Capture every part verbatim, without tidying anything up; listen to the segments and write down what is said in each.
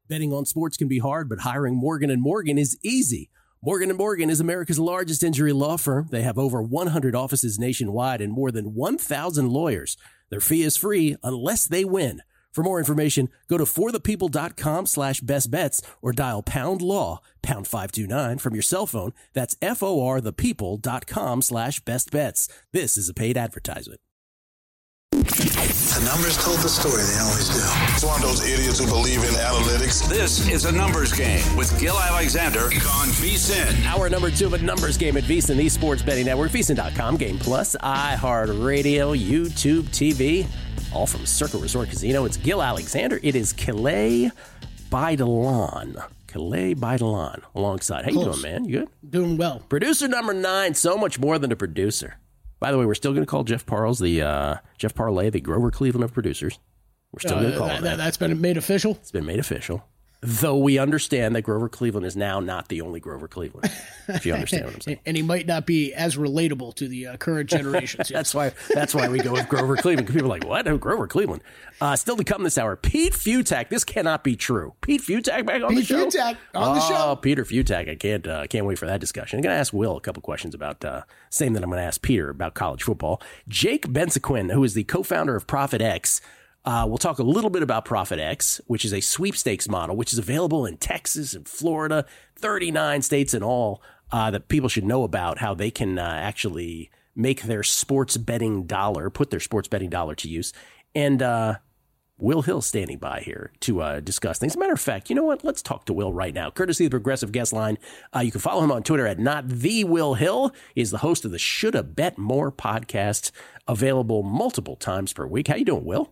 Betting on sports can be hard, but hiring Morgan and Morgan is easy. Morgan and Morgan is America's largest injury law firm. They have over one hundred offices nationwide and more than one thousand lawyers. Their fee is free unless they win. For more information, go to forthepeople.com slash best bets or dial pound law, pound five two nine from your cell phone. That's F-O-R-thepeople.com slash best bets. This is a paid advertisement. The numbers told the story. They always do. It's one of those idiots who believe in analytics. This is a numbers game with Gil Alexander on VSiN. Hour number two of a numbers game at VSiN, the sports betting network, V S I N dot com, Game Plus, iHeartRadio, YouTube T V, all from Circa Resort Casino. It's Gil Alexander. It is Calais Baidalan. Calais Baidalan alongside. How you Close. doing, man? You good? Doing well. Producer number nine, so much more than a producer. By the way, we're still going to call Jeff Parles the uh, Jeff Parlay, the Grover Cleveland of producers. We're still Uh, going to call that, him that. That's been made official? It's been made official. Though we understand that Grover Cleveland is now not the only Grover Cleveland. If you understand what I'm saying. And he might not be as relatable to the uh, current generations. That's why That's why we go with Grover Cleveland. People are like, what? Oh, Grover Cleveland. Uh, still to come this hour, Pete Futak. This cannot be true. Pete Futak back on Pete the show? Futak on the oh, show. Peter Futak. I can't uh, can't wait for that discussion. I'm going to ask Will a couple questions about, uh, same that I'm going to ask Peter about college football. Jake Bensequin, who is the co-founder of Profit X. Uh, we'll talk a little bit about Profit X, which is a sweepstakes model, which is available in Texas and Florida, thirty-nine states in all, uh, that people should know about, how they can uh, actually make their sports betting dollar, put their sports betting dollar to use. And uh, Will Hill standing by here to uh, discuss things. As a matter of fact, you know what? Let's talk to Will right now. Courtesy of the Progressive Guest Line. Uh, you can follow him on Twitter at not the Will Hill. He is the host of the Shoulda Bet More podcast, available multiple times per week. How you doing, Will?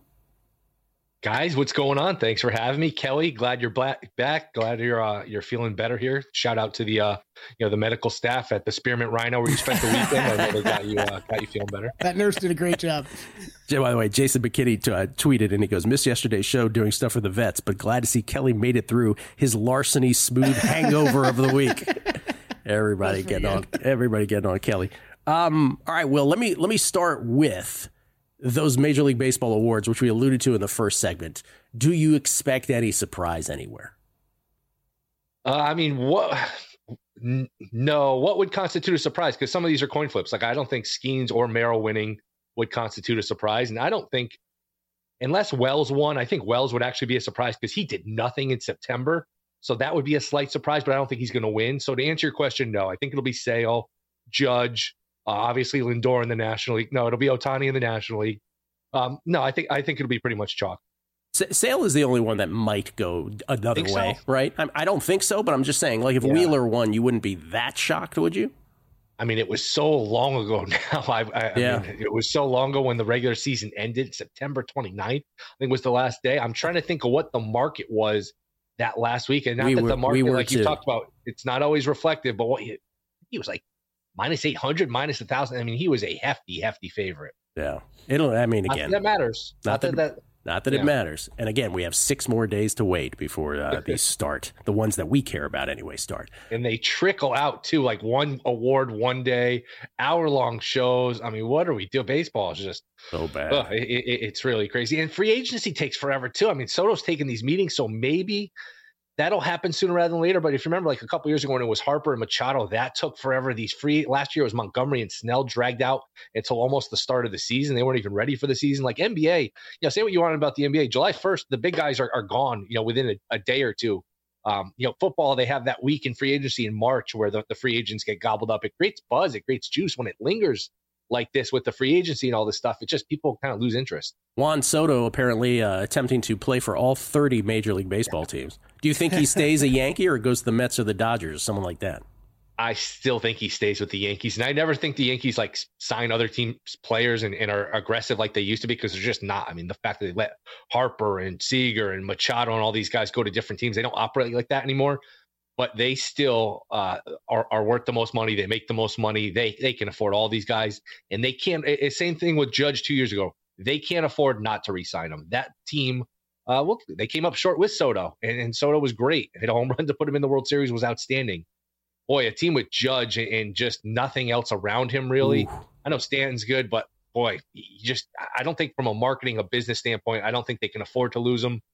Guys, what's going on? Thanks for having me, Kelly. Glad you're back. Glad you're uh, you're feeling better here. Shout out to the uh, you know the medical staff at the Spearmint Rhino where you spent the weekend. I know they got you uh, got you feeling better. That nurse did a great job. By the way, Jason McKinney t- uh, tweeted and he goes, "Missed yesterday's show doing stuff for the vets, but glad to see Kelly made it through his larceny smooth hangover of the week." Everybody getting on. Everybody getting on Kelly. Um, all right, Will. Let me let me start with those Major League Baseball awards, which we alluded to in the first segment. Do you expect any surprise anywhere? Uh, I mean, what? N- no, what would constitute a surprise? Because some of these are coin flips. Like, I don't think Skeens or Merrill winning would constitute a surprise. And I don't think, unless Wells won, I think Wells would actually be a surprise because he did nothing in September. So that would be a slight surprise, but I don't think he's going to win. So to answer your question, no, I think it'll be Sale, Judge, Uh, obviously, Lindor in the National League. No, it'll be Ohtani in the National League. Um, no, I think I think it'll be pretty much chalk. S- Sale is the only one that might go another Think way, so? right? I, I don't think so, but I'm just saying, like, if Yeah. Wheeler won, you wouldn't be that shocked, would you? I mean, it was so long ago now. I, I, Yeah. I mean, it was so long ago when the regular season ended, September twenty-ninth, I think was the last day. I'm trying to think of what the market was that last week. And not We that were- the market, we were like you too. talked about, it's not always reflective, but what he, he was like minus eight hundred, minus one thousand. I mean, he was a hefty, hefty favorite. Yeah. It'll, I mean, Not again, that that matters. not Not, that- that, that not that yeah. it matters. And again, we have six more days to wait before uh, these start. The ones that we care about anyway start. And they trickle out too, like one award one day, hour long shows. I mean, what are we doing? Baseball is just So bad. ugh, it, it, it's really crazy. And free agency takes forever too. I mean, Soto's taking these meetings, so maybe that'll happen sooner rather than later. But if you remember, like a couple years ago when it was Harper and Machado, that took forever. These free last year was Montgomery and Snell dragged out until almost the start of the season. They weren't even ready for the season. Like N B A, you know, say what you want about the N B A. July first, the big guys are, are gone, you know, within a, a day or two. Um, you know, football, they have that week in free agency in March where the, the free agents get gobbled up. It creates buzz. It creates juice when it lingers like this with the free agency and all this stuff. It just people kind of lose interest. Juan Soto apparently uh, attempting to play for all thirty Major League Baseball teams. Do you think he stays a Yankee or goes to the Mets or the Dodgers or someone like that? I still think he stays with the Yankees. And I never think the Yankees like sign other teams players and, and are aggressive like they used to be because they're just not. I mean, the fact that they let Harper and Seager and Machado and all these guys go to different teams, they don't operate like that anymore. But they still uh, are, are worth the most money. They make the most money. They they can afford all these guys. And they can't. It's same thing with Judge two years ago. They can't afford not to re-sign them. That team, uh, well, they came up short with Soto. And, and Soto was great. Hit a home run to put him in the World Series was outstanding. Boy, a team with Judge and, and just nothing else around him, really. Ooh. I know Stanton's good, but boy, you just I don't think from a marketing, a business standpoint, I don't think they can afford to lose him.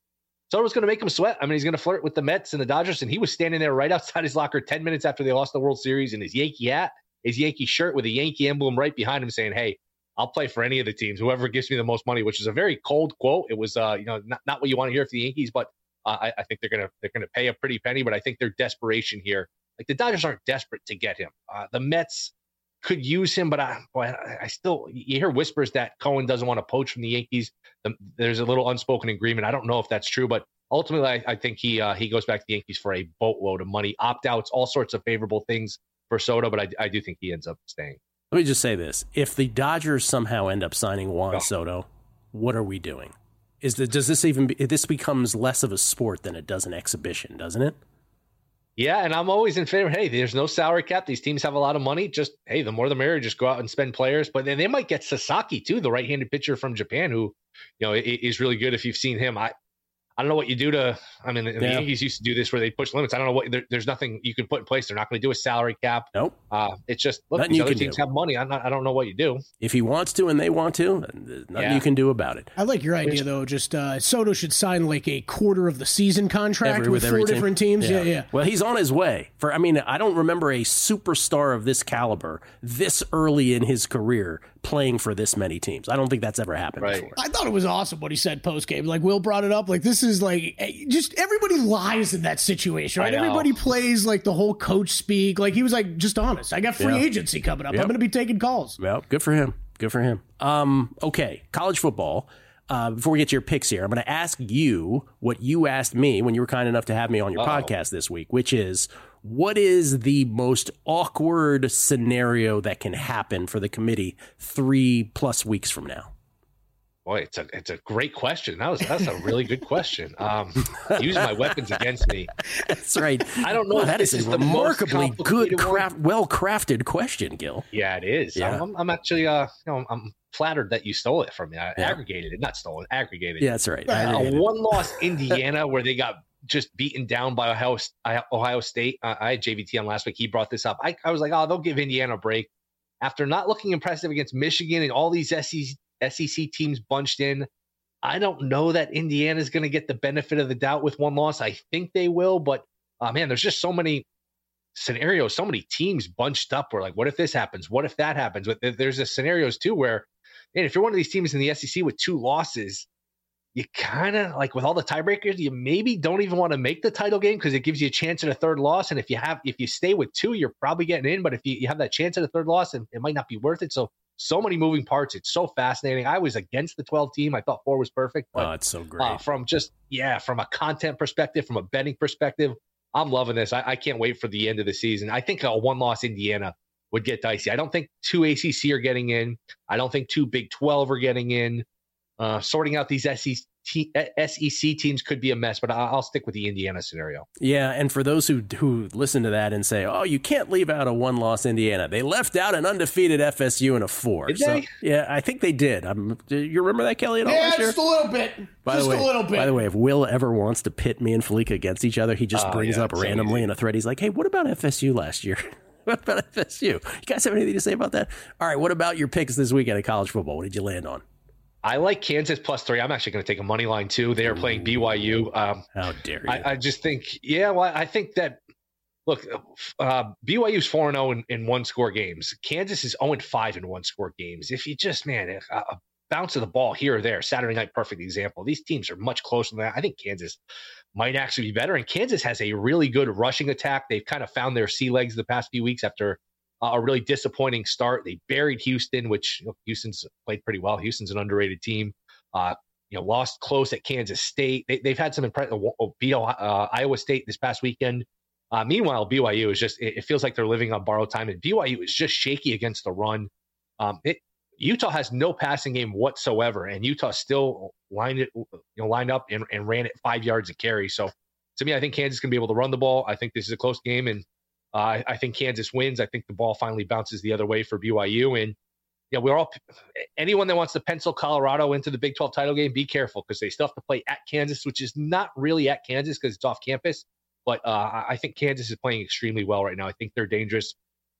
Soto's going to make him sweat. I mean, he's going to flirt with the Mets and the Dodgers, and he was standing there right outside his locker ten minutes after they lost the World Series in his Yankee hat, his Yankee shirt with a Yankee emblem right behind him saying, hey, I'll play for any of the teams, whoever gives me the most money, which is a very cold quote. It was, uh, you know, not, not what you want to hear for the Yankees, but uh, I, I think they're going to they're going to pay a pretty penny, but I think their desperation here, like the Dodgers aren't desperate to get him. Uh, the Mets could use him, but I, boy, I, I still, you hear whispers that Cohen doesn't want to poach from the Yankees. The, there's a little unspoken agreement. I don't know if that's true, but ultimately, I, I think he uh, he goes back to the Yankees for a boatload of money, opt-outs, all sorts of favorable things for Soto, but I, I do think he ends up staying. Let me just say this. If the Dodgers somehow end up signing Juan Oh. Soto, what are we doing? Is the, does this even be, this becomes less of a sport than it does an exhibition, doesn't it? Yeah, and I'm always in favor. Hey, there's no salary cap. These teams have a lot of money. Just, hey, the more the merrier. Just go out and spend players. But then they might get Sasaki, too, the right-handed pitcher from Japan, who, you know, is really good if you've seen him. I I don't know what you do to – I mean, the, the Yeah. Yankees used to do this where they push limits. I don't know what there, – there's nothing you can put in place. They're not going to do a salary cap. Nope. Uh, it's just, look, Nothing these you other can teams do. have money. I'm not, I don't know what you do. If he wants to and they want to, there's nothing Yeah. you can do about it. I like your idea, though. Just uh, Soto should sign like a quarter of the season contract Every- with, with every four team? different teams. Yeah, yeah. Well, he's on his way. For I mean, I don't remember a superstar of this caliber this early in his career playing for this many teams. I don't think that's ever happened Right. before. I thought it was awesome what he said post game. Like Will brought it up. Like this is like eh, just everybody lies in that situation, right? I know. Everybody plays like the whole coach speak. Like he was like just honest. I got free Yeah. agency coming up. Yep. I'm going to be taking calls. Well, good for him. Good for him. Um, okay, college football. Uh, before we get to your picks here, I'm going to ask you what you asked me when you were kind enough to have me on your Uh-oh. podcast this week, which is, what is the most awkward scenario that can happen for the committee three plus weeks from now? Boy, it's a it's a great question. That was that's a really good question. Um, use my weapons against me. That's right. I don't know Well, if that this is is a the most remarkably good, complicated one. craft, well-crafted question, Gil. Yeah, it is. Yeah. I'm, I'm actually, uh, you know, I'm flattered that you stole it from me. I Yeah. aggregated it, not stolen, aggregated. Yeah, that's right. Uh, Aggregated. a one-loss Indiana where they got just beaten down by Ohio, Ohio State. Uh, I had J V T on last week. He brought this up. I, I was like, oh, they'll give Indiana a break after not looking impressive against Michigan and all these S E C teams bunched in. I don't know that Indiana's going to get the benefit of the doubt with one loss. I think they will, but uh, man, there's just so many scenarios, so many teams bunched up where like, what if this happens? What if that happens? But there's a scenarios too where, man, if you're one of these teams in the S E C with two losses, you kind of like with all the tiebreakers, you maybe don't even want to make the title game because it gives you a chance at a third loss. And if you have, if you stay with two, you're probably getting in. But if you, you have that chance at a third loss, it, it might not be worth it. So, so many moving parts. It's so fascinating. I was against the twelve team. I thought four was perfect. But Oh, it's so great. uh, from just, yeah, from a content perspective, from a betting perspective, I'm loving this. I, I can't wait for the end of the season. I think a one-loss Indiana would get dicey. I don't think two A C C are getting in. I don't think two Big twelve are getting in. Uh, sorting out these S E C, S E C teams could be a mess, but I, I'll stick with the Indiana scenario. Yeah, and for those who who listen to that and say, "Oh, you can't leave out a one-loss Indiana," they left out an undefeated F S U and a four. Did so, they? Yeah, I think they did. I'm, do you remember that, Kelly? At all Yeah, last year? just a little bit. By just the way, a little bit. by the way, if Will ever wants to pit me and Felica against each other, he just Oh, brings yeah, up it's so randomly easy. in a thread. He's like, "Hey, what about F S U last year? What about F S U? You guys have anything to say about that?" All right, what about your picks this weekend in college football? What did you land on? I like Kansas plus three. I'm actually going to take a money line too. They are playing B Y U. Um, How dare you? I, I just think, yeah, well, I think that, look, uh, B Y U's four and oh in, in one score games. Kansas is oh and five in one score games. If you just, man, if, uh, a bounce of the ball here or there, Saturday night, perfect example. These teams are much closer than that. I think Kansas might actually be better. And Kansas has a really good rushing attack. They've kind of found their sea legs the past few weeks after uh, a really disappointing start. They buried Houston, which you know, Houston's played pretty well. Houston's an underrated team. Uh, you know, lost close at Kansas State. They, they've had some impressive, beat uh, Iowa State this past weekend. Uh, meanwhile, B Y U is just, it, it feels like they're living on borrowed time. And B Y U is just shaky against the run. Um, it, Utah has no passing game whatsoever, and Utah still lined it, you know, lined up and, and ran it five yards a carry. So to me, I think Kansas can be able to run the ball. I think this is a close game, and uh, I, I think Kansas wins. I think the ball finally bounces the other way for B Y U. And yeah, we're all anyone that wants to pencil Colorado into the Big twelve title game, be careful because they still have to play at Kansas, which is not really at Kansas because it's off campus. But uh, I think Kansas is playing extremely well right now. I think they're dangerous.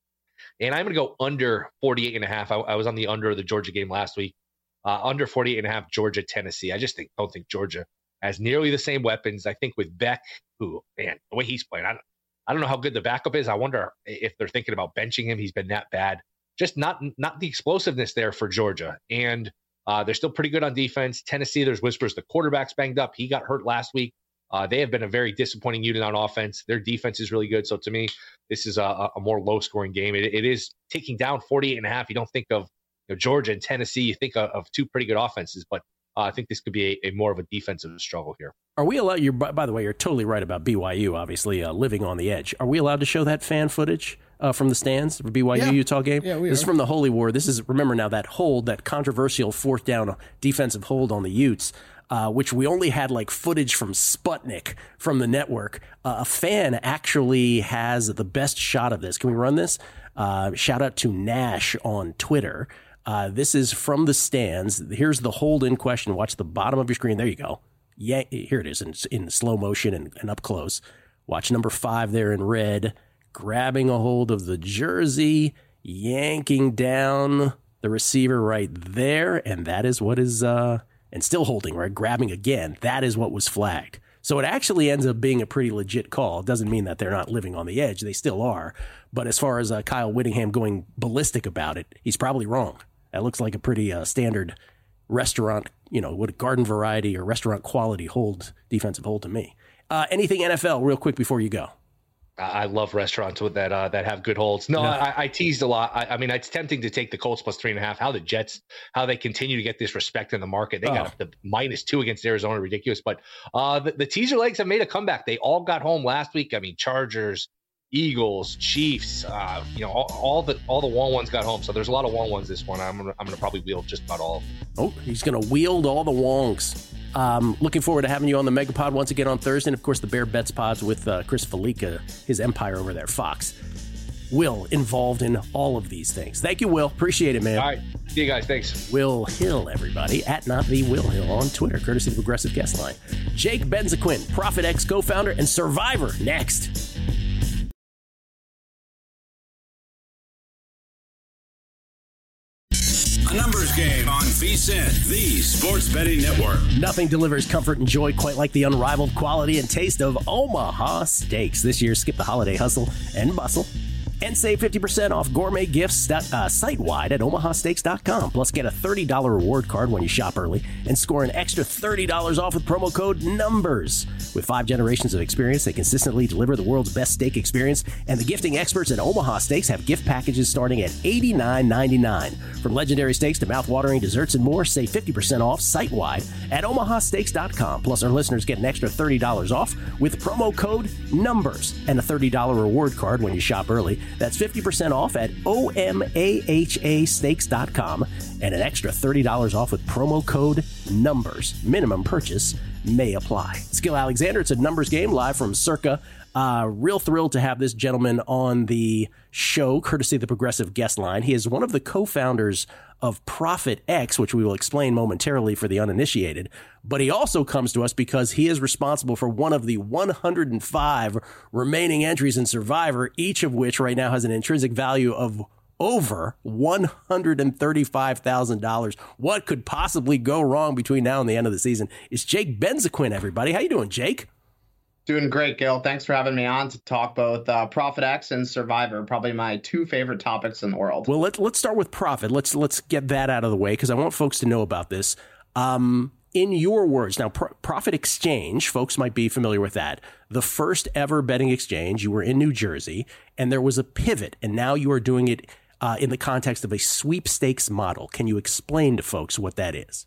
And I'm going to go under forty-eight and a half. I, I was on the under of the Georgia game last week. Uh, under forty-eight and a half, Georgia, Tennessee. I just think, don't think Georgia has nearly the same weapons. I think with Beck, who, man, the way he's playing, I don't, I don't know how good the backup is. I wonder if they're thinking about benching him. He's been that bad. Just not not the explosiveness there for Georgia. And uh, they're still pretty good on defense. Tennessee, there's whispers the quarterback's banged up. He got hurt last week. Uh, they have been a very disappointing unit on offense. Their defense is really good. So to me, this is a, a more low-scoring game. It, it is taking down forty-eight and a half. You don't think of you know, Georgia and Tennessee. You think of, of two pretty good offenses, but uh, I think this could be a, a more of a defensive struggle here. Are we allowed? You're, by the way, you're totally right about B Y U, obviously, uh, living on the edge. Are we allowed to show that fan footage uh, from the stands for B Y U-Utah yeah. game? Yeah, we this are. is from the Holy War. This is, remember now, that hold, that controversial fourth down defensive hold on the Utes, uh, which we only had like footage from Sputnik from the network. Uh, a fan actually has the best shot of this. Can we run this? Uh, shout out to Nash on Twitter. Uh, this is from the stands. Here's the hold in question. Watch the bottom of your screen. There you go. Yeah, here it is in, in slow motion and, and up close. Watch number five there in red, grabbing a hold of the jersey, yanking down the receiver right there. And that is what is, uh, and still holding, right? Grabbing again. That is what was flagged. So it actually ends up being a pretty legit call. It doesn't mean that they're not living on the edge. They still are. But as far as uh, Kyle Whittingham going ballistic about it, he's probably wrong. That looks like a pretty uh, standard restaurant, you know, what garden variety or restaurant quality hold, defensive hold to me. Uh, anything N F L real quick before you go? I love restaurants with that uh, that have good holds. No, Yeah. I, I teased a lot. I, I mean, it's tempting to take the Colts plus three and a half. How the Jets, how they continue to get this respect in the market. They Oh. got the minus two against Arizona, ridiculous. But uh, the, the teaser legs have made a comeback. They all got home last week. I mean, Chargers, Eagles, Chiefs. Uh, you know, all, all the all the one ones got home. So there's a lot of one ones this one. I'm gonna I'm gonna probably wield just about all of them. Oh, he's going to wield all the wongs. Um, looking forward to having you on the Megapod once again on Thursday. And, of course, the Bear Bets Pods with uh, Chris Felica, his empire over there, Fox. Will involved in all of these things. Thank you, Will. Appreciate it, man. All right. See you guys. Thanks. Will Hill, everybody, at not the Will Hill on Twitter, courtesy of Progressive Guest Line. Jake Benzaquin, Profit X co-founder and Survivor, next. A numbers game on V S I N, the sports betting network. Nothing delivers comfort and joy quite like the unrivaled quality and taste of Omaha Steaks. This year, skip the holiday hustle and bustle and save fifty percent off gourmet gifts uh, site-wide at omaha steaks dot com. Plus, get a thirty dollars reward card when you shop early and score an extra thirty dollars off with promo code NUMBERS. With five generations of experience, they consistently deliver the world's best steak experience, and the gifting experts at Omaha Steaks have gift packages starting at eighty-nine ninety-nine. From legendary steaks to mouth-watering desserts and more, save fifty percent off site-wide at omaha steaks dot com. Plus, our listeners get an extra thirty dollars off with promo code NUMBERS and a thirty dollars reward card when you shop early. That's fifty percent off at O M A H A steaks dot com and an extra thirty dollars off with promo code NUMBERS. Minimum purchase may apply. Skill Alexander, it's a numbers game live from Circa. Uh, real thrilled to have this gentleman on the show, courtesy of the Progressive Guest Line. He is one of the co-founders of Profit X, which we will explain momentarily for the uninitiated. But he also comes to us because he is responsible for one of the one hundred five remaining entries in Survivor, each of which right now has an intrinsic value of over one hundred thirty-five thousand dollars. What could possibly go wrong between now and the end of the season? It's Jake Benzaquin, everybody. How you doing, Jake? Doing great, Gil. Thanks for having me on to talk both uh, Profit X and Survivor, probably my two favorite topics in the world. Well, let's let's start with Profit. Let's let's get that out of the way because I want folks to know about this. Um, in your words, now, Pro- Profit Exchange, folks might be familiar with that. The first ever betting exchange. You were in New Jersey, and there was a pivot, and now you are doing it uh, in the context of a sweepstakes model. Can you explain to folks what that is?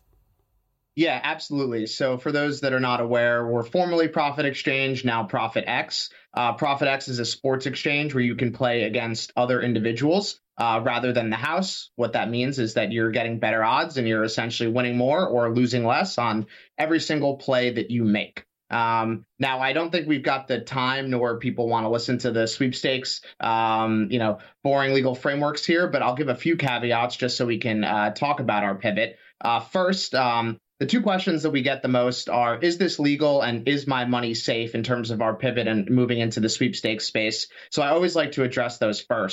Yeah, absolutely. So for those that are not aware, we're formerly Profit Exchange, now Profit X. Uh, Profit X is a sports exchange where you can play against other individuals uh, rather than the house. What that means is that you're getting better odds and you're essentially winning more or losing less on every single play that you make. Um, now, I don't think we've got the time nor people want to listen to the sweepstakes, um, you know, boring legal frameworks here, but I'll give a few caveats just so we can uh, talk about our pivot. Uh, first, um, the two questions that we get the most are, is this legal and is my money safe in terms of our pivot and moving into the sweepstakes space? So I always like to address those first.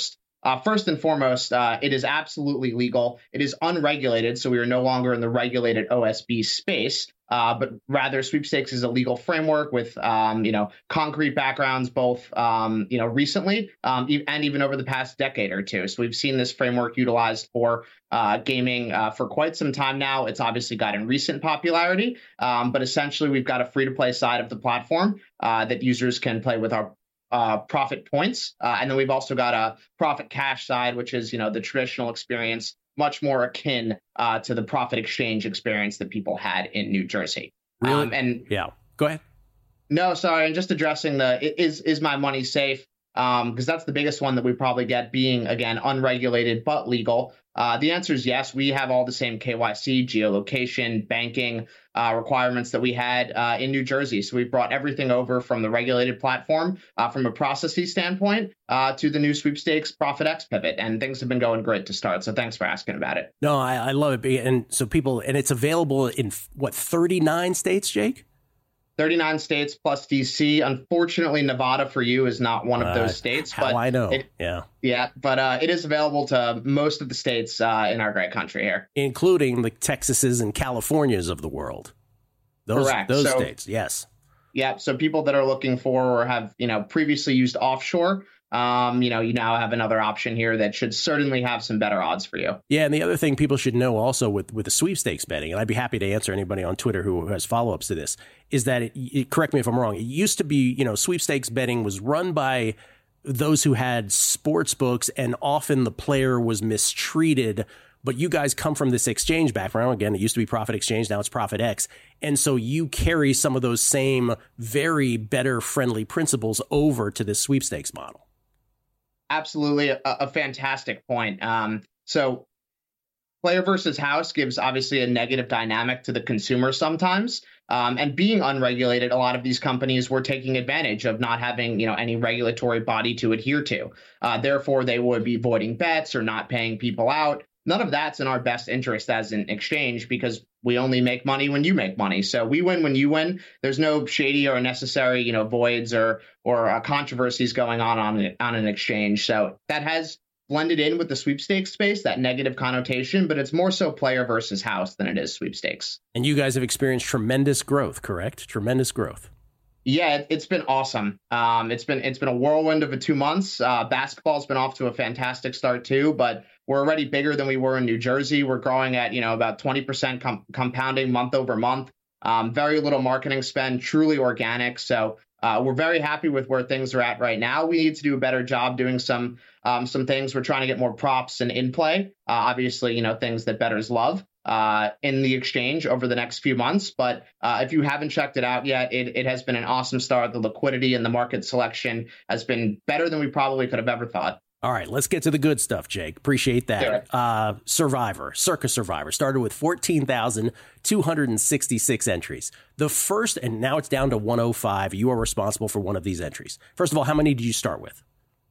uh, first and foremost, uh, it is absolutely legal. It is unregulated, so we are no longer in the regulated O S B space. Uh, but rather, sweepstakes is a legal framework with, um, you know, concrete backgrounds, both, um, you know, recently um, e- and even over the past decade or two. So we've seen this framework utilized for uh, gaming uh, for quite some time now. It's obviously gotten recent popularity, um, but essentially we've got a free-to-play side of the platform uh, that users can play with our uh, profit points, uh, and then we've also got a profit cash side, which is, you know, the traditional experience, much more akin uh, to the profit exchange experience that people had in New Jersey. Really? Um, and yeah, go ahead. No, sorry. And just addressing the is is my money safe? Um, because that's the biggest one that we probably get, being, again, unregulated but legal. Uh, the answer is yes. We have all the same K Y C, geolocation, banking uh, requirements that we had uh, in New Jersey. So we've brought everything over from the regulated platform uh, from a processing standpoint uh, to the new sweepstakes ProfitX pivot. And things have been going great to start. So thanks for asking about it. No, I, I love it. And so people, and it's available in what, thirty-nine states, Jake? thirty-nine states plus D C. Unfortunately, Nevada for you is not one of uh, those states. How but I know. It, yeah. Yeah, but uh, it is available to most of the states uh, in our great country here, including the Texases and Californias of the world. Those, Correct. Those so, states, yes. Yeah, so people that are looking for or have, you know, previously used offshore, um, you know, you now have another option here that should certainly have some better odds for you. Yeah, and the other thing people should know also with, with the sweepstakes betting, and I'd be happy to answer anybody on Twitter who has follow-ups to this, is that, it, it, correct me if I'm wrong, it used to be, you know, sweepstakes betting was run by those who had sports books, and often the player was mistreated. But you guys come from this exchange background. Again, it used to be Profit Exchange. Now it's ProfitX. And so you carry some of those same very better friendly principles over to this sweepstakes model. Absolutely. A, a fantastic point. Um, so player versus house gives obviously a negative dynamic to the consumer sometimes. Um, and being unregulated, a lot of these companies were taking advantage of not having, you know, any regulatory body to adhere to. Uh, therefore, they would be voiding bets or not paying people out. None of that's in our best interest as an exchange, because we only make money when you make money. So we win when you win. There's no shady or unnecessary, you know, voids or or uh, controversies going on on, on an exchange. So that has blended in with the sweepstakes space, that negative connotation, but it's more so player versus house than it is sweepstakes. And you guys have experienced tremendous growth, correct? Tremendous growth. Yeah, it, it's been awesome. Um, it's been it's been a whirlwind of a two months. Uh, basketball's been off to a fantastic start too, but we're already bigger than we were in New Jersey. We're growing at, you know, about twenty percent com- compounding month over month. Um, very little marketing spend, truly organic. So uh, we're very happy with where things are at right now. We need to do a better job doing some um, some things. We're trying to get more props and in play. Uh, obviously, you know, things that bettors love uh, in the exchange over the next few months. But uh, if you haven't checked it out yet, it, it has been an awesome start. The liquidity and the market selection has been better than we probably could have ever thought. All right, let's get to the good stuff, Jake. Appreciate that. Uh, Survivor, Circa Survivor, started with fourteen thousand two hundred sixty-six entries. The first, and now it's down to one oh five. You are responsible for one of these entries. First of all, how many did you start with?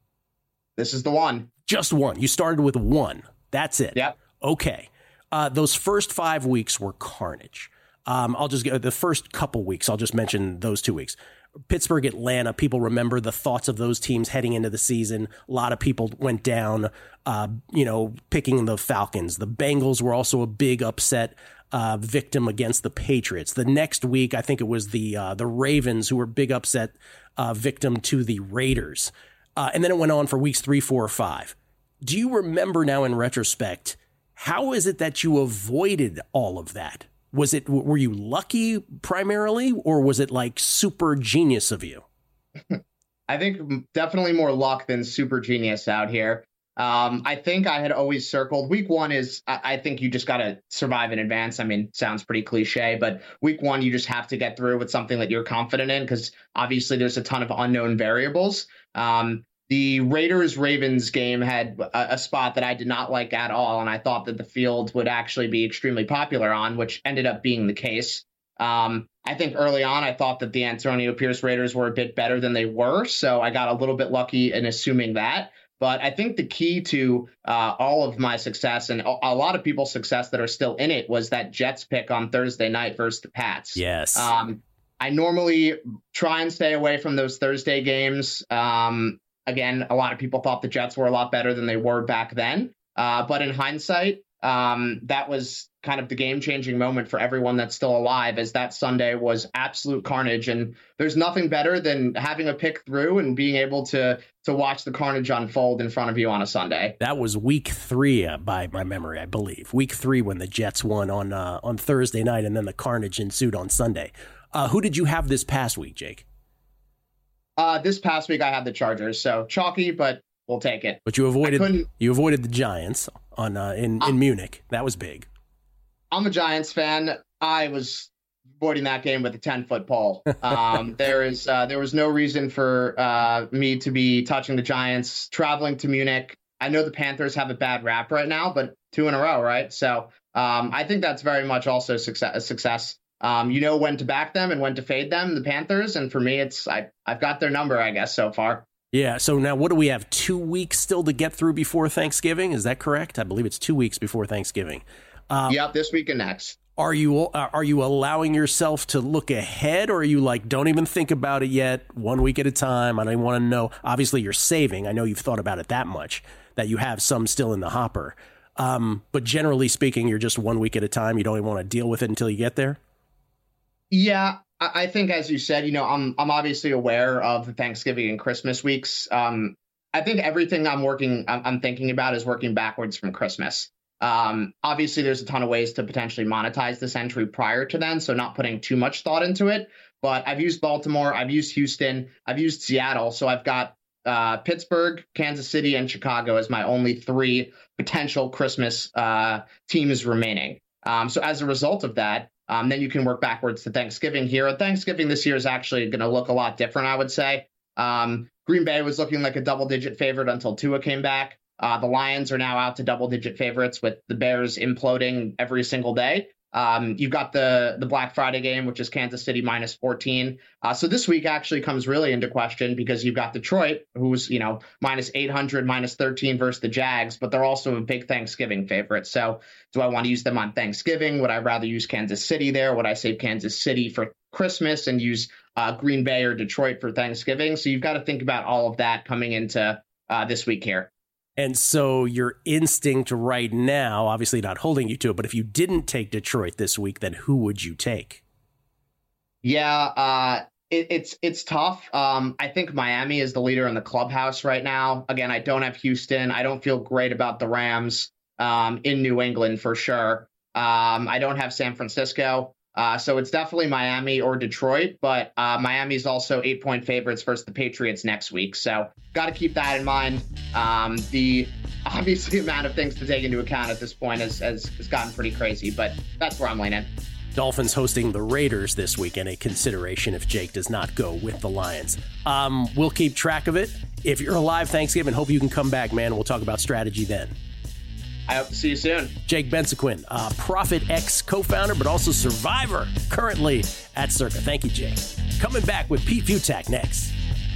This is the one. Just one. You started with one. That's it. Yep. Okay. Uh, those first five weeks were carnage. Um, I'll just get the first couple weeks. I'll just mention those two weeks. Pittsburgh, Atlanta, people remember the thoughts of those teams heading into the season. A lot of people went down, uh, you know, picking the Falcons. The Bengals were also a big upset uh, victim against the Patriots. The next week, I think it was the uh, the Ravens who were big upset uh, victim to the Raiders. Uh, and then it went on for weeks three, four, five. Do you remember now in retrospect, how is it that you avoided all of that? Was it, were you lucky primarily, or was it like super genius of you? I think definitely more luck than super genius out here. Um, I think I had always circled week one is, I, I think you just got to survive in advance. I mean, sounds pretty cliche, but week one, you just have to get through with something that you're confident in, because obviously there's a ton of unknown variables. Um, The Raiders-Ravens game had a, a spot that I did not like at all, and I thought that the field would actually be extremely popular on, which ended up being the case. Um, I think early on I thought that the Antonio Pierce Raiders were a bit better than they were, so I got a little bit lucky in assuming that. But I think the key to uh, all of my success, and a lot of people's success that are still in it, was that Jets pick on Thursday night versus the Pats. Yes. Um, I normally try and stay away from those Thursday games. Um, again, a lot of people thought the Jets were a lot better than they were back then. Uh, but in hindsight, um, that was kind of the game-changing moment for everyone that's still alive, as that Sunday was absolute carnage. And there's nothing better than having a pick through and being able to to watch the carnage unfold in front of you on a Sunday. That was week three, uh, by my memory, I believe. Week three when the Jets won on uh, on Thursday night, and then the carnage ensued on Sunday. Uh, who did you have this past week, Jake? Uh, this past week I had the Chargers, so chalky, but we'll take it. But you avoided you avoided the Giants on uh, in in uh, Munich. That was big. I'm a Giants fan. I was avoiding that game with a ten-foot pole. Um, there is uh, there was no reason for uh, me to be touching the Giants. Traveling to Munich, I know the Panthers have a bad rap right now, but two in a row, right? So um, I think that's very much also success, a success. Um, you know when to back them and when to fade them, the Panthers. And for me, it's I, I've got their number, I guess, so far. Yeah, so now what do we have? Two weeks still to get through before Thanksgiving? Is that correct? I believe it's two weeks before Thanksgiving. Um, yep, this week and next. Are you are you allowing yourself to look ahead, or are you like, don't even think about it yet, one week at a time? I don't even want to know. Obviously, you're saving. I know you've thought about it that much, that you have some still in the hopper. Um, but generally speaking, you're just one week at a time. You don't even want to deal with it until you get there? Yeah, I think, as you said, you know, I'm I'm obviously aware of the Thanksgiving and Christmas weeks. Um, I think everything I'm working, I'm, I'm thinking about is working backwards from Christmas. Um, obviously, there's a ton of ways to potentially monetize this entry prior to then, so not putting too much thought into it. But I've used Baltimore, I've used Houston, I've used Seattle, so I've got uh, Pittsburgh, Kansas City, and Chicago as my only three potential Christmas uh, teams remaining. Um, so as a result of that, um, then you can work backwards to Thanksgiving here. And Thanksgiving this year is actually going to look a lot different, I would say. Um, Green Bay was looking like a double-digit favorite until Tua came back. Uh, the Lions are now out to double-digit favorites with the Bears imploding every single day. Um, you've got the the Black Friday game, which is Kansas City minus fourteen. Uh, so this week actually comes really into question because you've got Detroit, who's, you know, minus eight hundred, minus thirteen versus the Jags, but they're also a big Thanksgiving favorite. So do I want to use them on Thanksgiving? Would I rather use Kansas City there? Would I save Kansas City for Christmas and use uh, Green Bay or Detroit for Thanksgiving? So you've got to think about all of that coming into uh, this week here. And so your instinct right now, obviously not holding you to it, but if you didn't take Detroit this week, then who would you take? Yeah, uh, it, it's it's tough. Um, I think Miami is the leader in the clubhouse right now. Again, I don't have Houston. I don't feel great about the Rams um, in New England for sure. Um, I don't have San Francisco. Uh, so it's definitely Miami or Detroit, but uh, Miami is also eight point favorites versus the Patriots next week. So got to keep that in mind. Um, the obviously amount of things to take into account at this point has, has, has gotten pretty crazy, but that's where I'm leaning. Dolphins hosting the Raiders this weekend, a consideration if Jake does not go with the Lions. Um, we'll keep track of it. If you're alive Thanksgiving, hope you can come back, man. We'll talk about strategy then. I hope to see you soon. Jake Bensequin, uh, Profit X co-founder, but also survivor currently at Circa. Thank you, Jake. Coming back with Pete Futak next.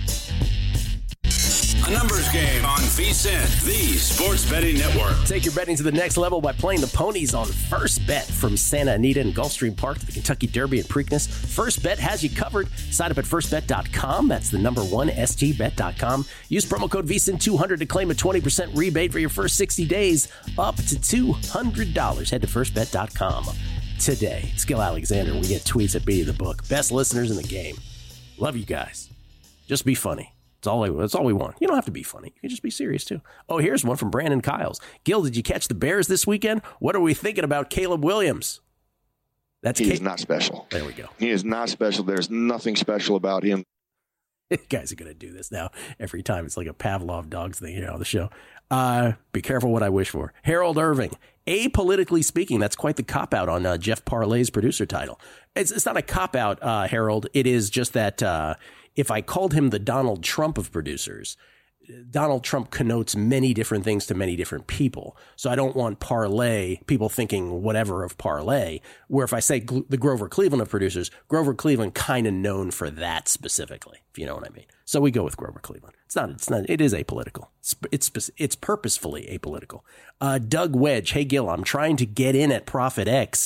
A numbers game on VSiN, the sports betting network. Take your betting to the next level by playing the ponies on First Bet. From Santa Anita and Gulfstream Park to the Kentucky Derby and Preakness, First Bet has you covered. Sign up at first bet dot com. That's the number one, S T bet dot com. Use promo code V S I N two hundred to claim a twenty percent rebate for your first sixty days, up to two hundred dollars. Head to first bet dot com today. It's Gil Alexander. We get tweets at Beat of the Book. Best listeners in the game. Love you guys. Just be funny. That's all, I, that's all we want. You don't have to be funny. You can just be serious, too. Oh, here's one from Brandon Kiles. Gil, did you catch the Bears this weekend? What are we thinking about Caleb Williams? That's He Ca- is not special. There we go. He is not special. There's nothing special about him. Guys are going to do this now every time. It's like a Pavlov dogs thing here on the show. Uh, be careful what I wish for. Harold Irving. Apolitically speaking, that's quite the cop-out on uh, Jeff Parlay's producer title. It's, it's not a cop-out, uh, Harold. It is just that uh, if I called him the Donald Trump of producers, Donald Trump connotes many different things to many different people. So I don't want Parlay, people thinking whatever of Parlay, where if I say gl- the Grover Cleveland of producers, Grover Cleveland kind of known for that specifically, if you know what I mean. So we go with Grover Cleveland. It's not, it's not, it is apolitical. It's, it's, it's purposefully apolitical. Uh, Doug Wedge. Hey, Gil, I'm trying to get in at Profit X.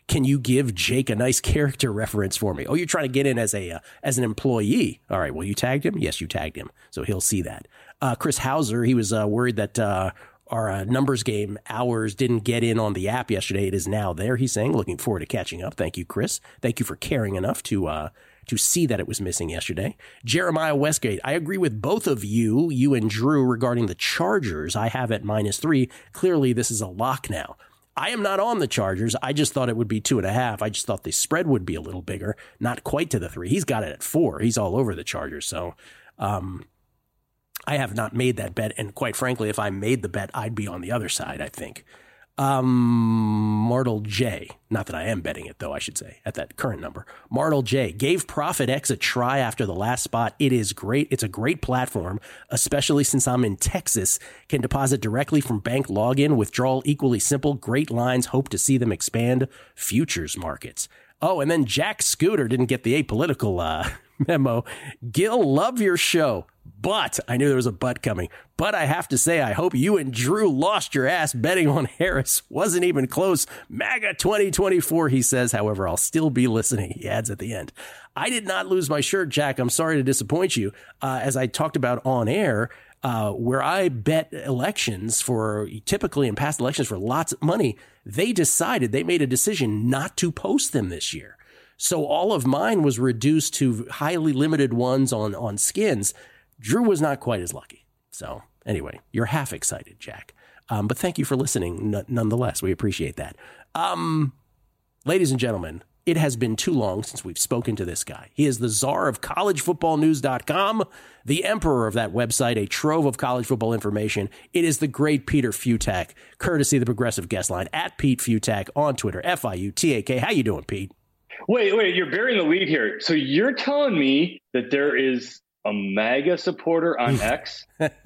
can you give Jake a nice character reference for me? Oh, you're trying to get in as a uh, as an employee. All right, well, you tagged him? Yes, you tagged him. So he'll see that. Uh, Chris Hauser, he was uh, worried that uh, our uh, numbers game hours didn't get in on the app yesterday. It is now there, he's saying. Looking forward to catching up. Thank you, Chris. Thank you for caring enough to uh, to see that it was missing yesterday. Jeremiah Westgate, I agree with both of you, you and Drew, regarding the Chargers. I have at minus three. Clearly, this is a lock now. I am not on the Chargers. I just thought it would be two and a half. I just thought the spread would be a little bigger, not quite to the three. He's got it at four. He's all over the Chargers. So um, I have not made that bet. And quite frankly, if I made the bet, I'd be on the other side, I think. Um, Martel J, not that I am betting it, though, I should say, at that current number. Martel J gave Profit X a try after the last spot. It is great. It's a great platform, especially since I'm in Texas. Can deposit directly from bank login. Withdrawal equally simple. Great lines. Hope to see them expand futures markets. Oh, and then Jack Scooter didn't get the apolitical uh, memo. Gil, love your show. But I knew there was a but coming. But I have to say, I hope you and Drew lost your ass betting on Harris. Wasn't even close. MAGA twenty twenty-four, he says. However, I'll still be listening, he adds at the end. I did not lose my shirt, Jack. I'm sorry to disappoint you. Uh, as I talked about on air, uh, where I bet elections for, typically in past elections for lots of money, they decided, they made a decision not to post them this year. So all of mine was reduced to highly limited ones on, on skins. Drew was not quite as lucky. So anyway, you're half excited, Jack. Um, but thank you for listening n- nonetheless. We appreciate that. Um, ladies and gentlemen, it has been too long since we've spoken to this guy. He is the czar of college football news dot com, the emperor of that website, a trove of college football information. It is the great Peter Futak, courtesy of the Progressive Guest Line, at Pete Futak on Twitter, F I U T A K. How you doing, Pete? Wait, wait, you're burying the lead here. So you're telling me that there is a MAGA supporter on X?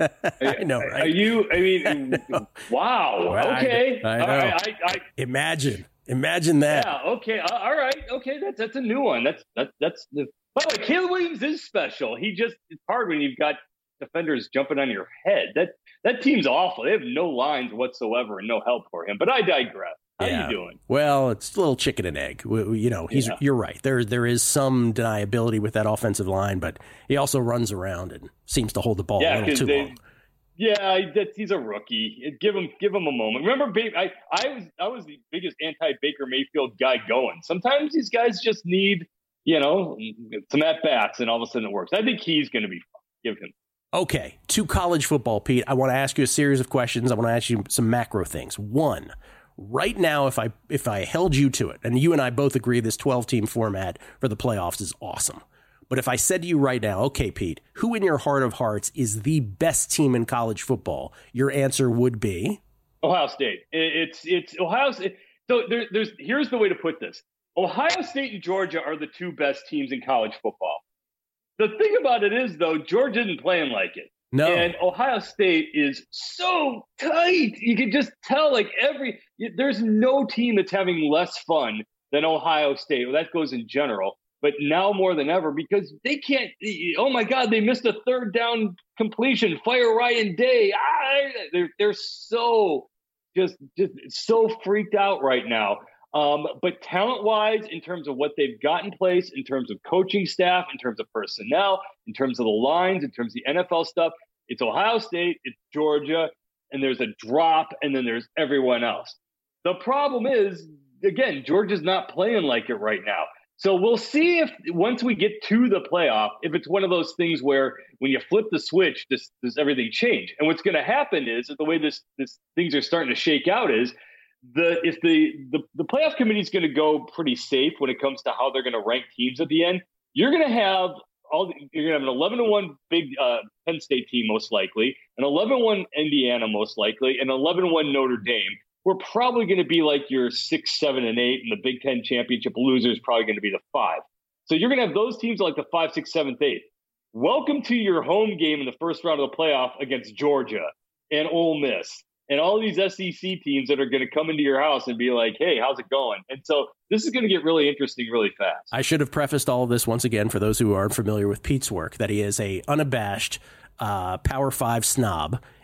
I know, right? Are you, I mean, I wow. Well, okay. I, I know. All right, I, I, Imagine. Imagine that. Yeah, okay. Uh, all right. Okay, that's that's a new one. That's that, that's the by the way, Caleb Williams is special. He just it's hard when you've got defenders jumping on your head. That that team's awful. They have no lines whatsoever and no help for him. But I digress. How yeah. are you doing? Well, it's a little chicken and egg. We, we, you know, he's yeah. you're right. There there is some deniability with that offensive line, but he also runs around and seems to hold the ball yeah, a little too they, long. Yeah, he's a rookie. Give him give him a moment. Remember, I I was I was the biggest anti-Baker Mayfield guy going. Sometimes these guys just need, you know, some at-bats, and all of a sudden it works. I think he's going to be fun. Give him. Okay, to college football, Pete, I want to ask you a series of questions. I want to ask you some macro things. One, right now, if I if I held you to it, and you and I both agree this twelve-team format for the playoffs is awesome. But if I said to you right now, okay, Pete, who in your heart of hearts is the best team in college football? Your answer would be Ohio State. It's it's Ohio State. So there, there's here's the way to put this: Ohio State and Georgia are the two best teams in college football. The thing about it is, though, Georgia isn't playing like it. No. And Ohio State is so tight. You can just tell, like every there's no team that's having less fun than Ohio State. Well, that goes in general. But now more than ever, because they can't, oh my God, they missed a third down completion. Fire Ryan Day. Ah, they're, they're so just, just so freaked out right now. Um, but talent-wise, in terms of what they've got in place, in terms of coaching staff, in terms of personnel, in terms of the lines, in terms of the N F L stuff, it's Ohio State, it's Georgia, and there's a drop, and then there's everyone else. The problem is, again, Georgia's not playing like it right now. So we'll see if once we get to the playoff, if it's one of those things where when you flip the switch, does, does everything change? And what's going to happen is that the way this, this things are starting to shake out is the if the, the, the playoff committee is going to go pretty safe when it comes to how they're going to rank teams at the end. You're going to have all the, you're going to have an eleven to one big uh, Penn State team most likely, an eleven to one Indiana most likely, and an eleven to one Notre Dame. We're probably going to be like your six, seven, and eight, and the Big Ten championship loser is probably going to be the five. So you're going to have those teams like the five, six, seventh, eighth. Welcome to your home game in the first round of the playoff against Georgia and Ole Miss and all these S E C teams that are going to come into your house and be like, hey, how's it going? And so this is going to get really interesting really fast. I should have prefaced all of this once again for those who aren't familiar with Pete's work, that he is a unabashed uh, Power Five snob.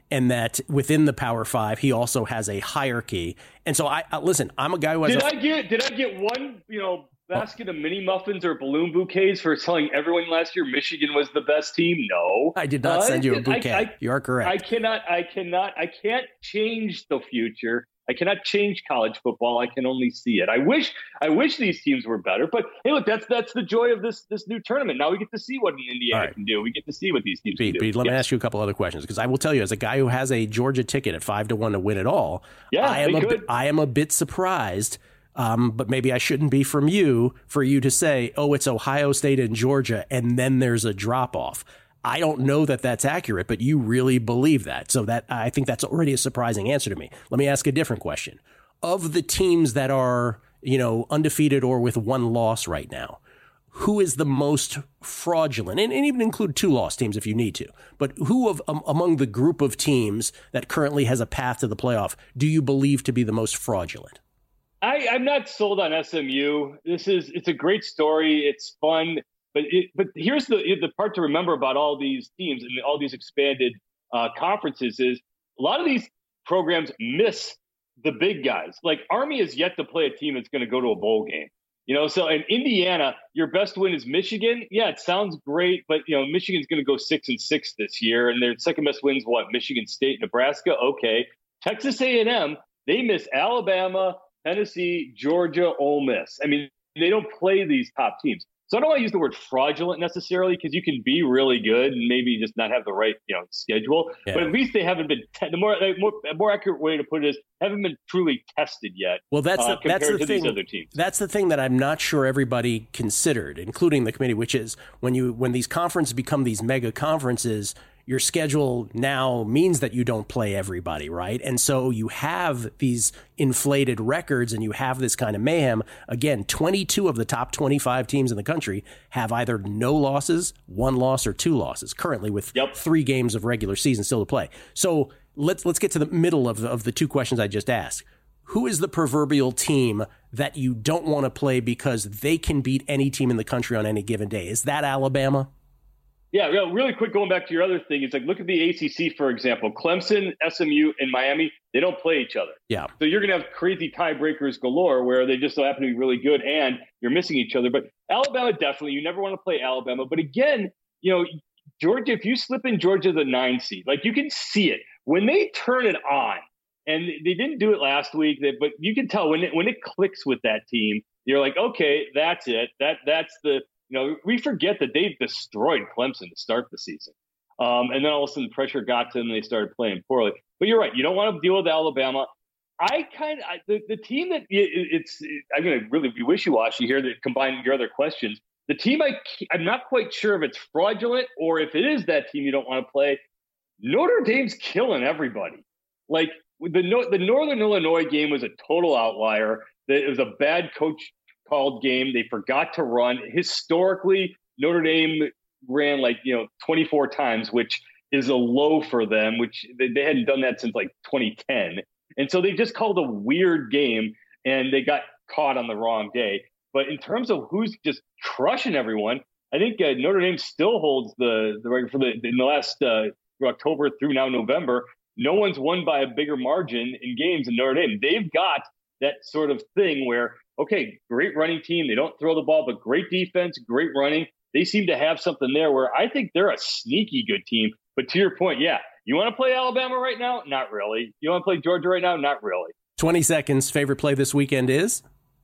and that within the Power Five, he also has a hierarchy. And so I, I listen, I'm a guy who has Did a, I get did I get one, you know, basket of mini muffins or balloon bouquets for telling everyone last year Michigan was the best team? No. I did not Uh, send you a I- bouquet. I- you are correct. I cannot I cannot I can't change the future. I cannot change college football. I can only see it. I wish I wish these teams were better, but hey, look, that's that's the joy of this this new tournament. Now we get to see what Indiana right. can do. We get to see what these teams Pete, can do. Pete, let Yes. me ask you a couple other questions, because I will tell you, as a guy who has a Georgia ticket at five to one to win it all, Yeah, I am they a could. bit, I am a bit surprised. Um, but maybe I shouldn't be from you for you to say, oh, it's Ohio State and Georgia, and then there's a drop off. I don't know that that's accurate, but you really believe that. So that I think that's already a surprising answer to me. Let me ask a different question. Of the teams that are, you know, undefeated or with one loss right now, who is the most fraudulent? And, and even include two loss teams if you need to. But who of um, among the group of teams that currently has a path to the playoff do you believe to be the most fraudulent? I, I'm not sold on S M U. This is it's a great story. It's fun, but it, but here's the the part to remember about all these teams and all these expanded uh, conferences is a lot of these programs miss the big guys. Like Army is yet to play a team that's going to go to a bowl game. You know, so in Indiana, your best win is Michigan. Yeah, it sounds great, but you know, Michigan's going to go six and six this year, and their second best wins what? Michigan State, Nebraska. Okay, Texas A and M, they miss Alabama, Tennessee, Georgia, Ole Miss. I mean, they don't play these top teams. So I don't want to use the word fraudulent necessarily, because you can be really good and maybe just not have the right, you know, schedule. Yeah. But at least they haven't been te- the more, the more a more accurate way to put it is haven't been truly tested yet. Well, that's uh, the, that's the to thing. These other teams. That's the thing that I'm not sure everybody considered, including the committee, which is when you when these conferences become these mega conferences, your schedule now means that you don't play everybody, right? And so you have these inflated records and you have this kind of mayhem. Again, twenty-two of the top twenty-five teams in the country have either no losses, one loss, or two losses currently, with yep. three games of regular season still to play. So let's let's get to the middle of the, of the two questions I just asked. Who is the proverbial team that you don't want to play because they can beat any team in the country on any given day? Is that Alabama? Yeah, really quick, going back to your other thing, it's like, look at the A C C, for example. Clemson, S M U, and Miami, they don't play each other. Yeah. So you're going to have crazy tiebreakers galore where they just so happen to be really good and you're missing each other. But Alabama, definitely, you never want to play Alabama. But again, you know, Georgia, if you slip in Georgia the nine seed, like you can see it. When they turn it on, and they didn't do it last week, but you can tell when it, when it clicks with that team, you're like, okay, that's it. That That's the... You know, we forget that they destroyed Clemson to start the season. Um, and then all of a sudden pressure got to them and they started playing poorly. But you're right. You don't want to deal with Alabama. I kind of, the, the team that it, it's, it, I'm going to really be wishy-washy here that combine your other questions. The team, I, I'm not quite sure if it's fraudulent or if it is that team you don't want to play. Notre Dame's killing everybody. Like the, the Northern Illinois game was a total outlier. It was a bad coach called game. They forgot to run. Historically, Notre Dame ran like, you know, twenty-four times, which is a low for them, which they, they hadn't done that since like twenty ten. And so they just called a weird game and they got caught on the wrong day. But in terms of who's just crushing everyone, I think uh, Notre Dame still holds the, the record for the, in the last uh, October through now November. No one's won by a bigger margin in games than Notre Dame. They've got that sort of thing where, okay, great running team. They don't throw the ball, but great defense, great running. They seem to have something there where I think they're a sneaky good team. But to your point, yeah, you want to play Alabama right now? Not really. You want to play Georgia right now? Not really. twenty seconds. Favorite play this weekend is?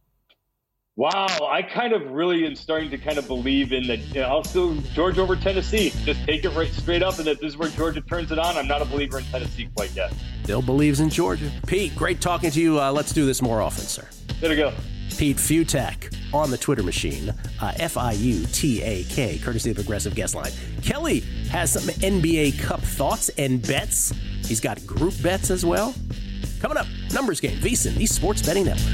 Wow, I kind of really am starting to kind of believe in that. You know, I'll still Georgia over Tennessee. Just take it right straight up, and that this is where Georgia turns it on. I'm not a believer in Tennessee quite yet. Still believes in Georgia. Pete, great talking to you. Uh, let's do this more often, sir. There we go. Pete Fiutak on the Twitter machine, uh, F I U T A K, courtesy of Progressive Guest Line. Kelly has some N B A Cup thoughts and bets. He's got group bets as well. Coming up, Numbers Game, VSiN, the Sports Betting Network.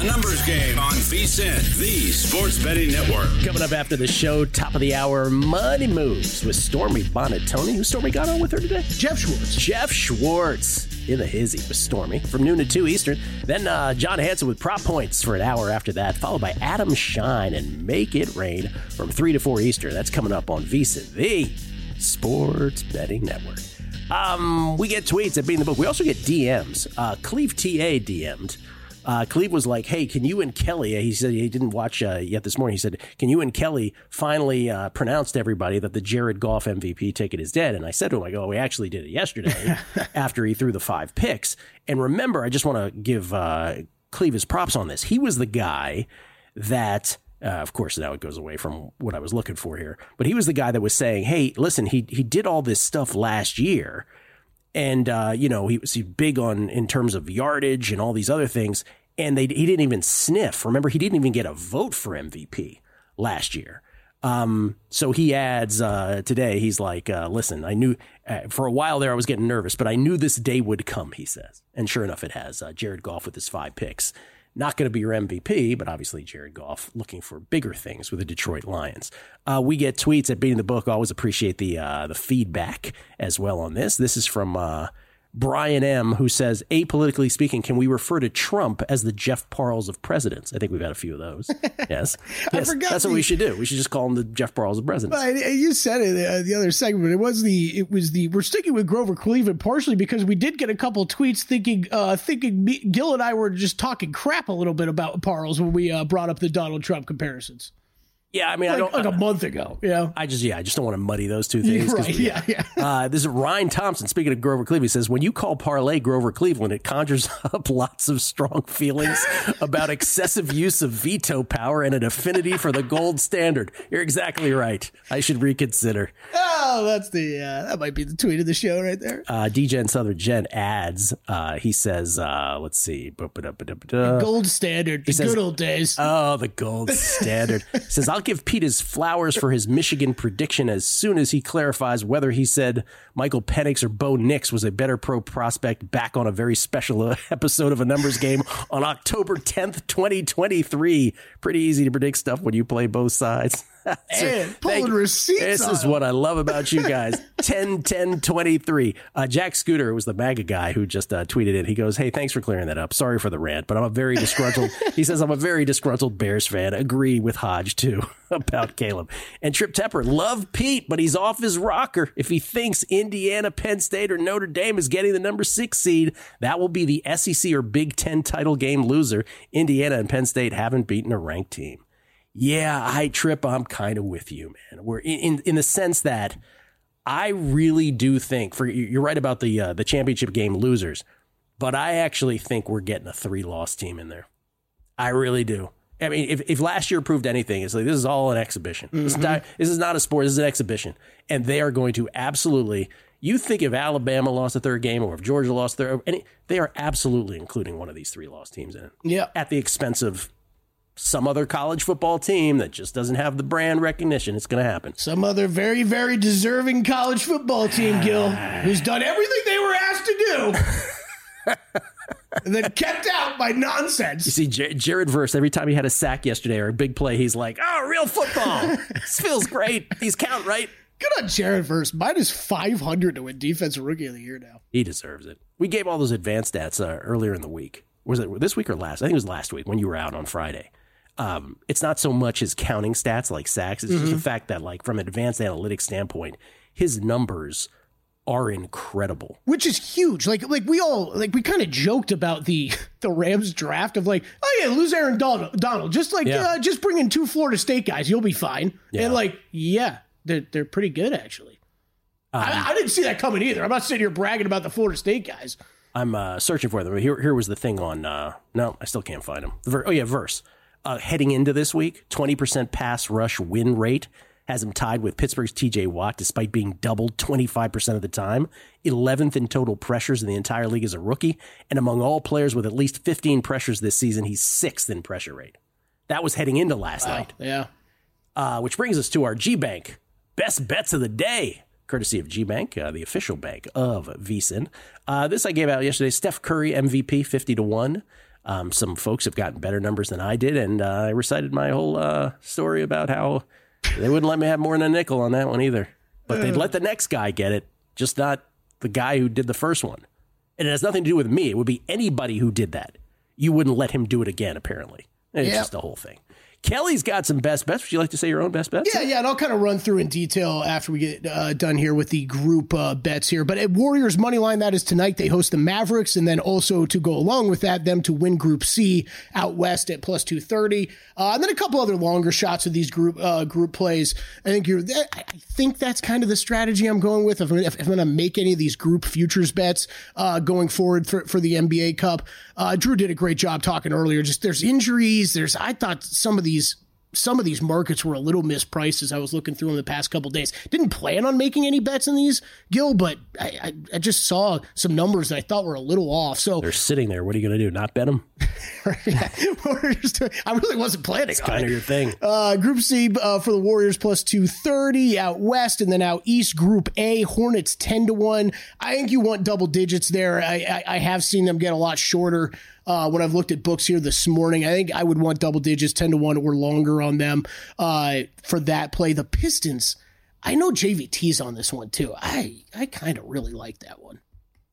A Numbers Game on VSiN, the Sports Betting Network. Coming up after the show, top of the hour, Money Moves with Stormy Bonatoni. Who's Stormy got on with her today? Jeff Schwartz. Jeff Schwartz in the hizzy with Stormy from noon to two Eastern. Then uh, John Hansen with prop points for an hour after that, followed by Adam Shine and Make It Rain from three to four Eastern. That's coming up on VSiN, the Sports Betting Network. Um, we get tweets at Being the Book. We also get D Ms. Uh, Cleve T A D M'd. Uh, Cleve was like, hey, can you and Kelly, he said he didn't watch uh, yet this morning, he said, can you and Kelly finally uh, pronounce to everybody that the Jared Goff M V P ticket is dead? And I said to him, I go, we actually did it yesterday after he threw the five picks. And remember, I just want to give uh, Cleve his props on this. He was the guy that, uh, of course, now it goes away from what I was looking for here, but he was the guy that was saying, hey, listen, he he did all this stuff last year. And, uh, you know, he was big on in terms of yardage and all these other things. And they he didn't even sniff. Remember, he didn't even get a vote for M V P last year. Um, so he adds uh, today, he's like, uh, listen, I knew uh, for a while there I was getting nervous, but I knew this day would come, he says. And sure enough, it has. Uh, Jared Goff with his five picks. Not going to be your M V P, but obviously Jared Goff looking for bigger things with the Detroit Lions. Uh, we get tweets at Beating the Book. Always appreciate the uh, the feedback as well on this. This is from uh, Brian M., who says, apolitically speaking, can we refer to Trump as the Jeff Parles of presidents? I think we've had a few of those. Yes. I yes. forgot That's the, what we should do. We should just call him the Jeff Parles of presidents. But you said it uh, the other segment. It was the it was the we're sticking with Grover Cleveland partially because we did get a couple tweets thinking uh, thinking me, Gil and I were just talking crap a little bit about Parles when we uh, brought up the Donald Trump comparisons. Yeah, I mean, like, I don't like a month ago. Yeah, I just yeah, I just don't want to muddy those two things. Right, yeah, yeah. uh, this is Ryan Thompson. Speaking of Grover Cleveland, he says when you call parlay Grover Cleveland, it conjures up lots of strong feelings about excessive use of veto power and an affinity for the gold standard. You're exactly right. I should reconsider. Oh, that's the uh, that might be the tweet of the show right there. Uh, D J and Southern Jen adds. Uh, he says, uh, let's see, the gold standard, the says, good old days. Oh, the gold standard. He says, I'll give Pete his flowers for his Michigan prediction as soon as he clarifies whether he said Michael Penix or Bo Nix was a better pro prospect back on a very special episode of A Numbers Game on October tenth, twenty twenty-three. Pretty easy to predict stuff when you play both sides. And pulling receipts. This on is him. what I love about you guys. ten ten twenty-three. Uh, Jack Scooter was the MAGA guy who just uh, tweeted it. He goes, hey, thanks for clearing that up. Sorry for the rant, but I'm a very disgruntled. He says, I'm a very disgruntled Bears fan. Agree with Hodge, too, about Caleb. And Trip Tepper, love Pete, but he's off his rocker. If he thinks Indiana, Penn State, or Notre Dame is getting the number six seed, that will be the S E C or Big Ten title game loser. Indiana and Penn State haven't beaten a ranked team. Yeah, I Trip, I'm kind of with you, man. We're in, in in the sense that I really do think for you're right about the uh, the championship game losers, but I actually think we're getting a three loss team in there. I really do. I mean, if, if last year proved anything, it's like this is all an exhibition. Mm-hmm. This, is not, this is not a sport. This is an exhibition, and they are going to absolutely. You think if Alabama lost a third game or if Georgia lost their, any, they are absolutely including one of these three loss teams in it. Yeah, at the expense of some other college football team that just doesn't have the brand recognition. It's going to happen. Some other very, very deserving college football team, Gil, who's done everything they were asked to do and then kept out by nonsense. You see, J- Jared Verse, every time he had a sack yesterday or a big play, he's like, oh, real football. This feels great. These count, right? Good on Jared Verse. Minus five hundred to win Defensive Rookie of the Year now. He deserves it. We gave all those advanced stats uh, earlier in the week. Was it this week or last? I think it was last week when you were out on Friday. Um, it's not so much his counting stats like sacks. It's mm-hmm. just the fact that, like, from an advanced analytics standpoint, his numbers are incredible. Which is huge. Like, like we all, like, we kind of joked about the the Rams draft of like, oh yeah, lose Aaron Donald. Donald. Just like, yeah. uh, just bring in two Florida State guys. You'll be fine. Yeah. And like, yeah, they're, they're pretty good, actually. Um, I, I didn't see that coming either. I'm not sitting here bragging about the Florida State guys. I'm uh, searching for them. Here, here was the thing on, uh, no, I still can't find them. Ver- oh yeah, Verse. Uh, heading into this week, twenty percent pass rush win rate has him tied with Pittsburgh's T J Watt, despite being doubled twenty-five percent of the time. eleventh in total pressures in the entire league as a rookie. And among all players with at least fifteen pressures this season, he's sixth in pressure rate. That was heading into last wow. night. Yeah. Uh, which brings us to our G-Bank best bets of the day, courtesy of G-Bank, uh, the official bank of VSiN. Uh, this I gave out yesterday. Steph Curry, M V P, fifty to one. Um, some folks have gotten better numbers than I did, and uh, I recited my whole uh, story about how they wouldn't let me have more than a nickel on that one either. But they'd let the next guy get it, just not the guy who did the first one. And it has nothing to do with me. It would be anybody who did that. You wouldn't let him do it again, apparently. It's yep. just the whole thing. Kelly's got some best bets. Would you like to say your own best bets? Yeah, yeah, and I'll kind of run through in detail after we get uh, done here with the group uh, bets here. But at Warriors money line, that is tonight. They host the Mavericks, and then also to go along with that, them to win Group C out west at plus two thirty. Uh, and then a couple other longer shots of these group uh, group plays. I think you're. I think that's kind of the strategy I'm going with. If I'm, if I'm going to make any of these group futures bets uh, going forward for, for the N B A Cup, uh, Drew did a great job talking earlier. Just there's injuries. There's I thought some of these. Some of these markets were a little mispriced as I was looking through them the past couple of days. Didn't plan on making any bets in these, Gil, but I, I, I just saw some numbers that I thought were a little off. So they're sitting there. What are you going to do? Not bet them? yeah. I really wasn't planning it's on kind it. of your thing. Uh, Group C uh, for the Warriors plus two thirty out west, and then out east, Group A, Hornets ten to one. I think you want double digits there. I, I, I have seen them get a lot shorter. Uh, when I've looked at books here this morning, I think I would want double digits, ten to one or longer on them uh, for that play. The Pistons, I know J V T's on this one too. I, I kind of really like that one.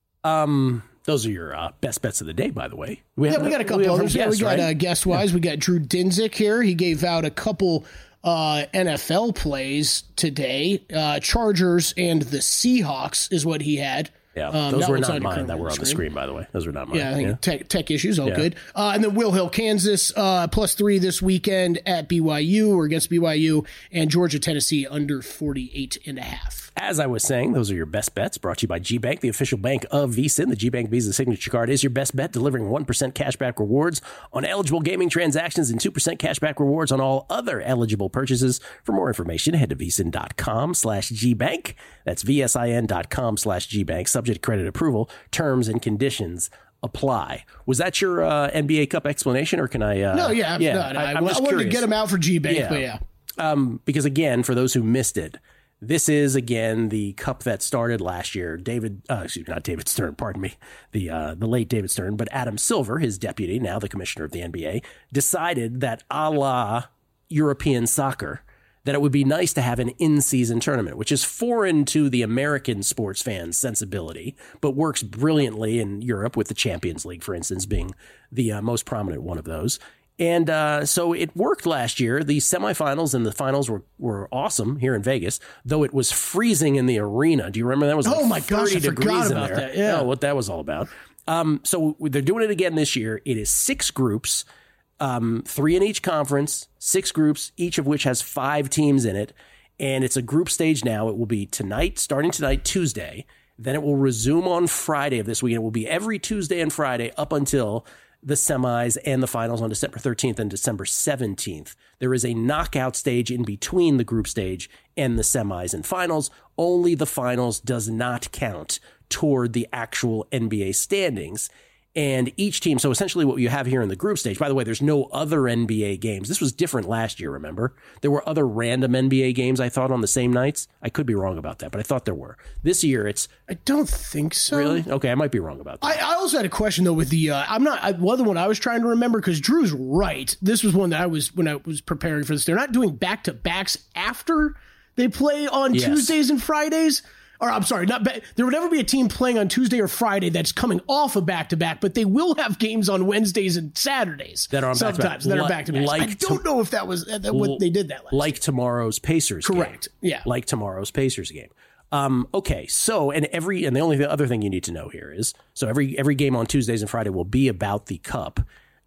Um, those are your uh, best bets of the day, by the way. We yeah, have, we got a couple others. Yeah, we got right? uh, guest wise. Yeah. We got Drew Dinsick here. He gave out a couple uh, N F L plays today. Uh, Chargers and the Seahawks is what he had. Yeah, um, those were not mine that were on the screen, by the way. Those were not mine. Yeah, I think yeah. Tech, tech issues, all yeah. good. Uh, and then Will Hill, Kansas, uh, plus three this weekend at B Y U or against B Y U, and Georgia, Tennessee under forty-eight and a half. As I was saying, those are your best bets, brought to you by GBank, the official bank of VSiN. The GBank Visa Signature Card is your best bet, delivering one percent cashback rewards on eligible gaming transactions and two percent cashback rewards on all other eligible purchases. For more information, head to VSiN.com slash GBank. That's V-S-I-N dot com slash GBank. Subject to credit approval. Terms and conditions apply. Was that your uh, N B A Cup explanation, or can I? Uh, no, yeah. yeah no, no, I, I, I'm I just wanted curious. to get them out for GBank, yeah. but yeah. Um, because, again, for those who missed it, this is, again, the cup that started last year. David, uh, excuse me, not David Stern, pardon me, the uh, the late David Stern, but Adam Silver, his deputy, now the commissioner of the N B A, decided that a la European soccer, that it would be nice to have an in-season tournament, which is foreign to the American sports fans' sensibility, but works brilliantly in Europe, with the Champions League, for instance, being the uh, most prominent one of those. And uh, so it worked last year. The semifinals and the finals were, were awesome here in Vegas, though it was freezing in the arena. Do you remember that? It was like oh my gosh, I forgot about that. Yeah, oh, what that was all about. Um, so they're doing it again this year. It is six groups, um, three in each conference, six groups, each of which has five teams in it. And it's a group stage now. It will be tonight, starting tonight, Tuesday. Then it will resume on Friday of this week. It will be every Tuesday and Friday up until the semis and the finals on December thirteenth and December seventeenth. There is a knockout stage in between the group stage and the semis and finals. Only the finals does not count toward the actual N B A standings. And each team, so essentially what you have here in the group stage, by the way, there's no other N B A games. This was different last year, remember? There were other random N B A games, I thought, on the same nights. I could be wrong about that, but I thought there were. This year, it's... I don't think so. Really? Okay, I might be wrong about that. I, I also had a question, though, with the... Uh, I'm not... I, well, the one I was trying to remember, because Drew's right. This was one that I was... When I was preparing for this, they're not doing back-to-backs after they play on yes. Tuesdays and Fridays. Or I'm sorry, not ba- there would never be a team playing on Tuesday or Friday that's coming off a back-to-back, but they will have games on Wednesdays and Saturdays that are sometimes that are back-to-backs. Like I don't to, know if that was that, that what they did that last like year. tomorrow's Pacers Correct. game. Yeah. Like tomorrow's Pacers game. Um, okay, so and every and the only other thing you need to know here is so every every game on Tuesdays and Friday will be about the cup.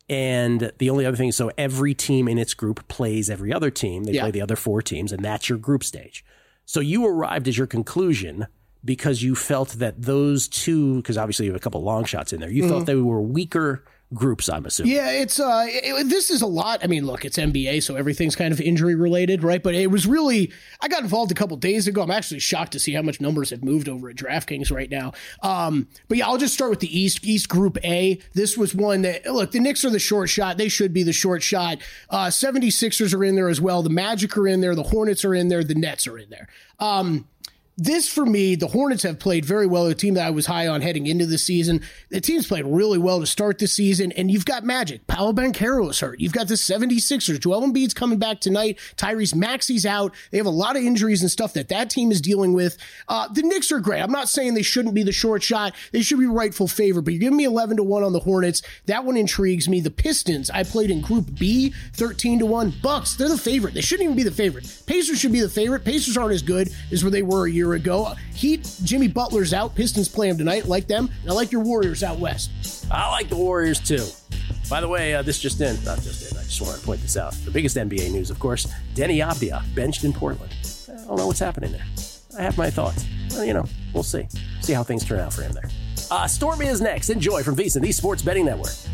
And the only other thing is so every team in its group plays every other team. They yeah. play the other four teams, and that's your group stage. So you arrived at your conclusion because you felt that those two, because obviously you have a couple long shots in there, you mm-hmm. felt they were weaker groups, I'm assuming. Yeah, it's uh, it, this is a lot. I mean, look, it's N B A, so everything's kind of injury related, right? But it was really, I got involved a couple days ago. I'm actually shocked to see how much numbers have moved over at DraftKings right now. Um, but yeah, I'll just start with the East, East Group A. This was one that, look, the Knicks are the short shot. They should be the short shot. Uh, seventy-sixers are in there as well. The Magic are in there. The Hornets are in there. The Nets are in there. Um, this, for me, the Hornets have played very well. A team that I was high on heading into the season. The team's played really well to start the season, and you've got Magic. Paolo Banchero is hurt. You've got the seventy-sixers. Joel Embiid's coming back tonight. Tyrese Maxey's out. They have a lot of injuries and stuff that that team is dealing with. Uh, the Knicks are great. I'm not saying they shouldn't be the short shot. They should be rightful favorite, but you're giving me eleven to one on the Hornets. That one intrigues me. The Pistons, I played in Group B, thirteen to one. Bucks, they're the favorite. They shouldn't even be the favorite. Pacers should be the favorite. Pacers aren't as good as where they were a year ago. Heat, Jimmy Butler's out. Pistons play him tonight. Like them. And I like your Warriors out west. I like the Warriors too. By the way, uh, this just in, not just in, I just wanted to point this out. The biggest N B A news, of course, Denny Avdia benched in Portland. I don't know what's happening there. I have my thoughts. Well, you know, we'll see. See how things turn out for him there. Uh, Stormy is next. Enjoy from VSiN, the Sports Betting Network.